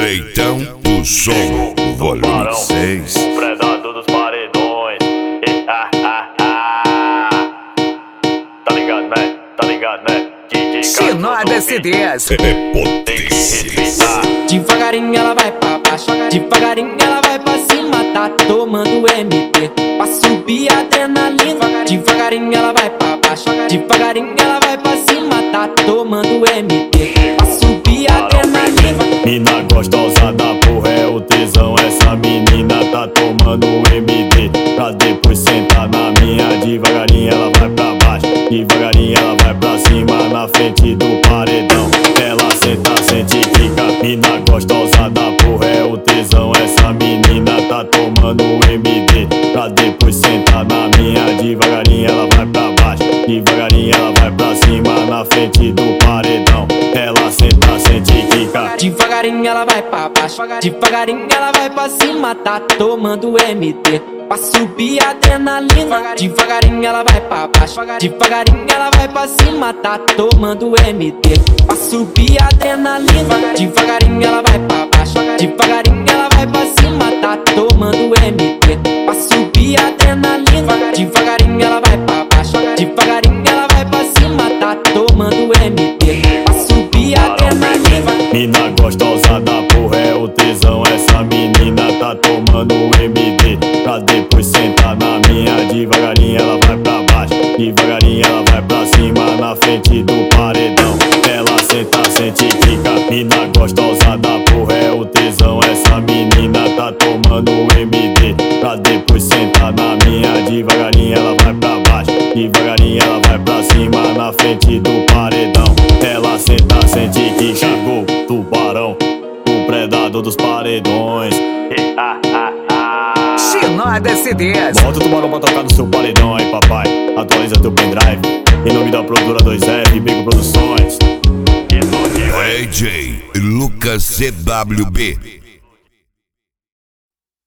Direitão do som, volume 6. O predador dos paredões. Tá ligado, né? Tá ligado, né? DJ Chinóia CDs. É potência. Devagarinho ela vai pra baixo, devagarinho ela vai pra cima, tá tomando MT pra subir a adrenalina. Devagarinho ela vai pra baixo, devagarinho ela vai pra cima, tá tomando MT pra subir a adrenalina. Mina gostosa da porra, é o tesão. Essa menina tá tomando MD pra depois sentar na minha. Devagarinho ela vai pra baixo, devagarinho ela vai pra cima, na frente do paredão. Ela senta, sente e fica. Mina gostosa da porra, é o tesão. Essa menina tá tomando MD pra depois sentar na minha. Devagarinho ela vai pra baixo, devagarinho ela vai pra cima, na frente do paredão. Ela senta, sente e fica. Devagarinho ela vai pra baixo, devagarinho ela vai pra cima, tá tomando MT pra subir a adrenalina. Devagarinho ela vai pra baixo, devagarinho ela vai pra cima, tá tomando MT pra subir a adrenalina. Devagarinho ela vai pra baixo, devagarinho ela vai pra cima, tá tomando MT pra subir a adrenalina. Devagarinho ela vai pra baixo, devagarinho ela vai pra cima, tá tomando MT pra subir a adrenalina. Mina gostosa da porra, é o tesão. Essa menina tá tomando MD pra depois sentar na minha. Devagarinho ela vai pra baixo, devagarinho ela vai pra cima, na frente do paredão. Ela senta, sente e fica. Mina gostosa da porra, é o tesão. Essa menina tá tomando MD pra depois sentar na minha. Devagarinho ela vai pra baixo, devagarinho ela vai pra cima, na frente do paredão. Ela senta, sente que chegou tubarão, o predador dos paredões. Chinóia CDs. Bota o tubarão pra tocar no seu paredão aí, papai. Atualiza teu pendrive. Em nome da produtora 2F, Bico Produções. DJ Lucas CWB.